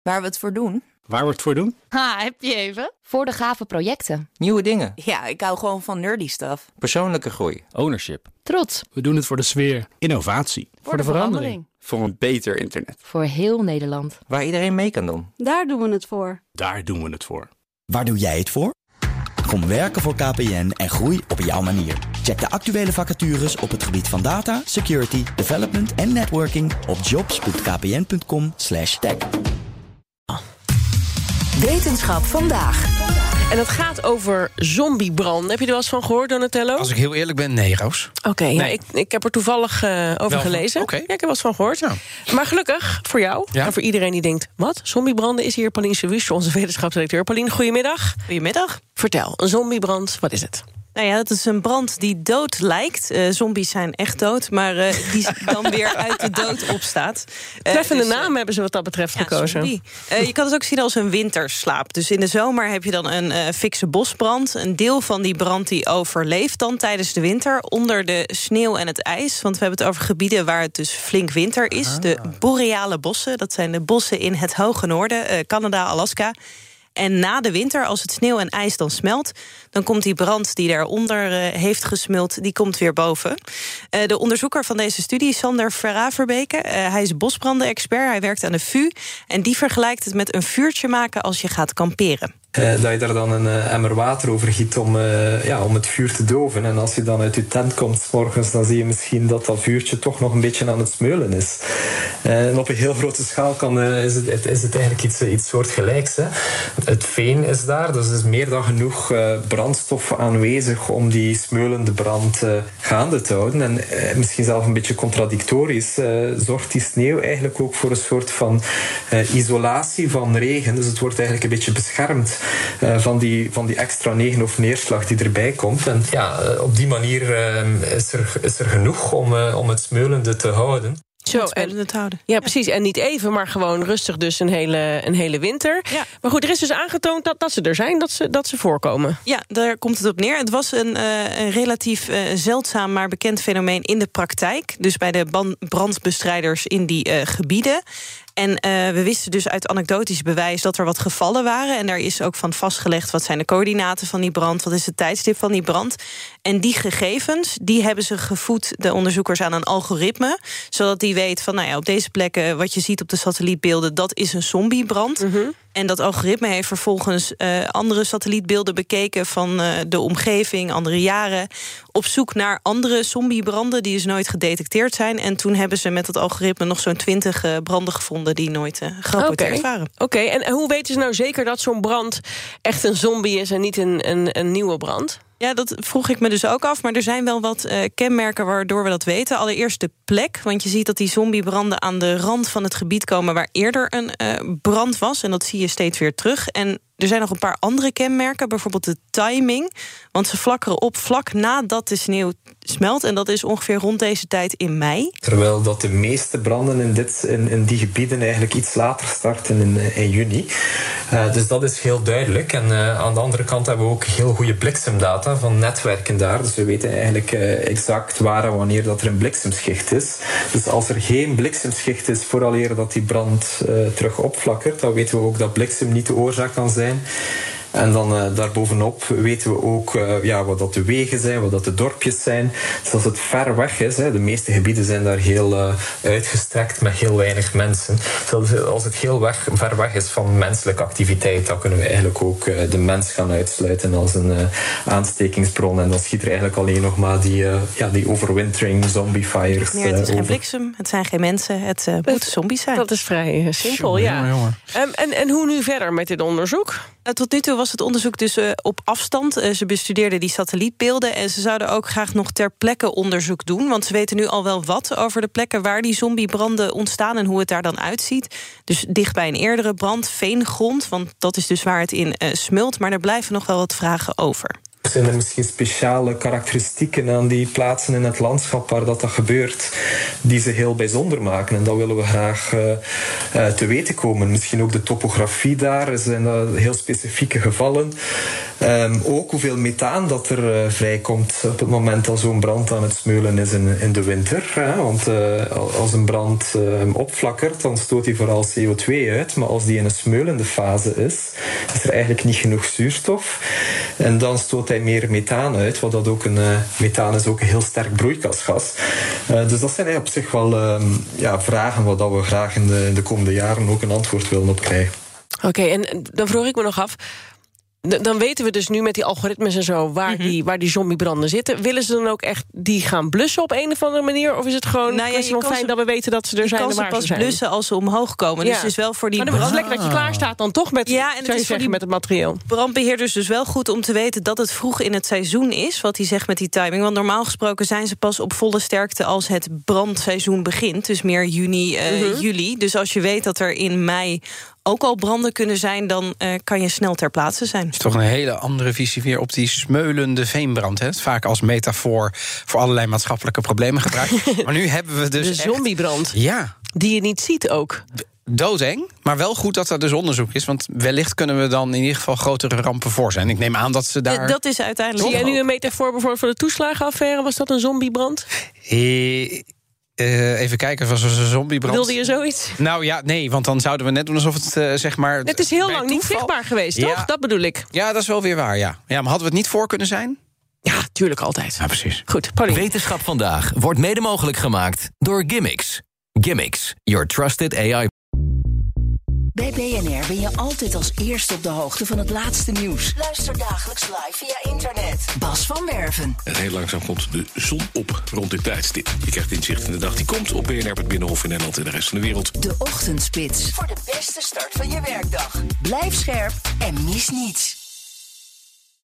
Waar we het voor doen? Waar we het voor doen? Heb je even? Voor de gave projecten. Nieuwe dingen. Ja, ik hou gewoon van nerdy stuff. Persoonlijke groei. Ownership. Trots. We doen het voor de sfeer. Innovatie. Voor de verandering. Voor een beter internet. Voor heel Nederland. Waar iedereen mee kan doen. Daar doen we het voor. Daar doen we het voor. Waar doe jij het voor? Kom werken voor KPN en groei op jouw manier. Check de actuele vacatures op het gebied van data, security, development en networking op jobs.kpn.com/tech. Wetenschap vandaag. En het gaat over zombiebranden. Heb je er wel eens van gehoord, Donatello? Als ik heel eerlijk ben, nee, Roos. Oké, nee. ja, ik heb er toevallig over gelezen. Okay. Ja, ik heb er wel eens van gehoord. Nou. Maar gelukkig voor jou en voor iedereen die denkt... wat, zombiebranden, is hier Paulien Sewusje, onze wetenschapsdirecteur. Paulien, goedemiddag. Goedemiddag. Vertel, een zombiebrand, wat is het? Nou ja, het is een brand die dood lijkt. Zombies zijn echt dood, maar die dan weer uit de dood opstaat. Treffende naam hebben ze wat dat betreft gekozen. Je kan het ook zien als een winterslaap. Dus in de zomer heb je dan een fikse bosbrand. Een deel van die brand die overleeft dan tijdens de winter... onder de sneeuw en het ijs. Want we hebben het over gebieden waar het dus flink winter is. De boreale bossen, dat zijn de bossen in het hoge noorden. Canada, Alaska. En na de winter, als het sneeuw en ijs dan smelt... dan komt die brand die daaronder heeft gesmuld, die komt weer boven. De onderzoeker van deze studie, Sander Verraverbeke... hij is bosbranden-expert, hij werkt aan de VU... en die vergelijkt het met een vuurtje maken als je gaat kamperen. Dat je daar dan een emmer water over giet om het vuur te doven. En als je dan uit je tent komt 's morgens, dan zie je misschien dat vuurtje toch nog een beetje aan het smeulen is. En op een heel grote schaal is het eigenlijk iets soortgelijks. Hè. Het veen is daar, dus er is meer dan genoeg brandstof aanwezig om die smeulende brand gaande te houden. En misschien zelfs een beetje contradictorisch zorgt die sneeuw eigenlijk ook voor een soort van isolatie van regen. Dus het wordt eigenlijk een beetje beschermd van die extra regen of neerslag die erbij komt. En op die manier is er genoeg om het smeulende te houden. Ja, precies. En niet even, maar gewoon rustig dus een hele winter. Ja. Maar goed, er is dus aangetoond dat ze er zijn, dat ze voorkomen. Ja, daar komt het op neer. Het was een relatief zeldzaam, maar bekend fenomeen in de praktijk. Dus bij de brandbestrijders in die gebieden. En we wisten dus uit anekdotisch bewijs dat er wat gevallen waren. En daar is ook van vastgelegd wat zijn de coördinaten van die brand... wat is het tijdstip van die brand. En die gegevens, die hebben ze gevoed, de onderzoekers, aan een algoritme... zodat die weet van, op deze plekken, wat je ziet op de satellietbeelden... dat is een zombiebrand. Mm-hmm. En dat algoritme heeft vervolgens andere satellietbeelden bekeken... van de omgeving, andere jaren... op zoek naar andere zombiebranden die dus nooit gedetecteerd zijn. En toen hebben ze met dat algoritme nog zo'n 20 branden gevonden... die nooit gerapporteerd waren. Oké, en hoe weten ze nou zeker dat zo'n brand echt een zombie is... en niet een nieuwe brand? Ja, dat vroeg ik me dus ook af. Maar er zijn wel wat kenmerken waardoor we dat weten. Allereerst de plek, want je ziet dat die zombiebranden... aan de rand van het gebied komen waar eerder een brand was. En dat zie je steeds weer terug. En er zijn nog een paar andere kenmerken, bijvoorbeeld de timing. Want ze flakkeren op vlak nadat de sneeuw smelt. En dat is ongeveer rond deze tijd in mei. Terwijl dat de meeste branden in die gebieden eigenlijk iets later starten in juni. Dus dat is heel duidelijk. En aan de andere kant hebben we ook heel goede bliksemdata van netwerken daar. Dus we weten eigenlijk exact waar en wanneer dat er een bliksemschicht is. Dus als er geen bliksemschicht is vooraleer dat die brand terug opflakkert, dan weten we ook dat bliksem niet de oorzaak kan zijn. En dan daarbovenop weten we ook wat dat de wegen zijn, wat dat de dorpjes zijn. Dus als het ver weg is, de meeste gebieden zijn daar heel uitgestrekt met heel weinig mensen. Dus als het heel ver weg is van menselijke activiteit, dan kunnen we eigenlijk ook de mens gaan uitsluiten als een aanstekingsbron. En dan schiet er eigenlijk alleen nog maar die overwintering zombie fires het is geen bliksem, het zijn geen mensen, het moeten zombies zijn. Dat is vrij simpel, ja. En hoe nu verder met dit onderzoek? Tot nu toe was het onderzoek dus op afstand. Ze bestudeerden die satellietbeelden en ze zouden ook graag nog ter plekke onderzoek doen. Want ze weten nu al wel wat over de plekken waar die zombiebranden ontstaan en hoe het daar dan uitziet. Dus dicht bij een eerdere brand, veengrond, want dat is dus waar het in smult. Maar er blijven nog wel wat vragen over. Zijn er misschien speciale karakteristieken aan die plaatsen in het landschap waar dat gebeurt, die ze heel bijzonder maken? En dat willen we graag te weten komen. Misschien ook de topografie daar. Er zijn heel specifieke gevallen. Ook hoeveel methaan dat er vrijkomt op het moment dat zo'n brand aan het smeulen is in de winter. Want als een brand opflakkert, dan stoot hij vooral CO2 uit. Maar als die in een smeulende fase is er eigenlijk niet genoeg zuurstof. En dan stoot hij meer methaan uit. Wat dat ook methaan is ook een heel sterk broeikasgas. Dus dat zijn op zich wel vragen waar dat we graag in de komende jaren ook een antwoord willen op krijgen. Oké, en dan vroeg ik me nog af. Dan weten we dus nu met die algoritmes en zo waar die zombiebranden zitten. Willen ze dan ook echt die gaan blussen op een of andere manier? Of is het gewoon fijn dat we weten dat ze er zijn en waar ze zijn? Je kan ze pas blussen als ze omhoog komen. Ja. Dus is wel voor die maar dan is het lekker dat je klaar staat dan toch met, met het materiaal. Brandbeheerders dus wel goed om te weten dat het vroeg in het seizoen is, wat hij zegt met die timing. Want normaal gesproken zijn ze pas op volle sterkte als het brandseizoen begint. Dus meer juni, juli. Dus als je weet dat er in mei ook al branden kunnen zijn, dan kan je snel ter plaatse zijn. Het is toch een hele andere visie weer op die smeulende veenbrand. Hè? Het vaak als metafoor voor allerlei maatschappelijke problemen gebruikt. Maar nu hebben we dus de zombiebrand. Ja. Die je niet ziet ook. Doodeng, maar wel goed dat er dus onderzoek is. Want wellicht kunnen we dan in ieder geval grotere rampen voor zijn. Ik neem aan dat ze daar... Dat is uiteindelijk... Zie jij nu een metafoor bijvoorbeeld voor de toeslagenaffaire? Was dat een zombiebrand? Even kijken, was er een zombiebrand? Wilde je zoiets? Nou ja, nee, want dan zouden we net doen alsof het zeg maar... Het is heel lang niet zichtbaar geweest, toch? Dat bedoel ik. Ja, dat is wel weer waar, ja. Ja, maar hadden we het niet voor kunnen zijn? Ja, tuurlijk altijd. Ja, precies. Goed, Pauline. Wetenschap vandaag wordt mede mogelijk gemaakt door Gimmicks. Gimmicks, your trusted AI. Bij BNR ben je altijd als eerste op de hoogte van het laatste nieuws. Luister dagelijks live via internet. Bas van Werven. En heel langzaam komt de zon op rond dit tijdstip. Je krijgt inzicht in de dag die komt op BNR, het Binnenhof in Nederland en de rest van de wereld. De Ochtendspits. Voor de beste start van je werkdag. Blijf scherp en mis niets.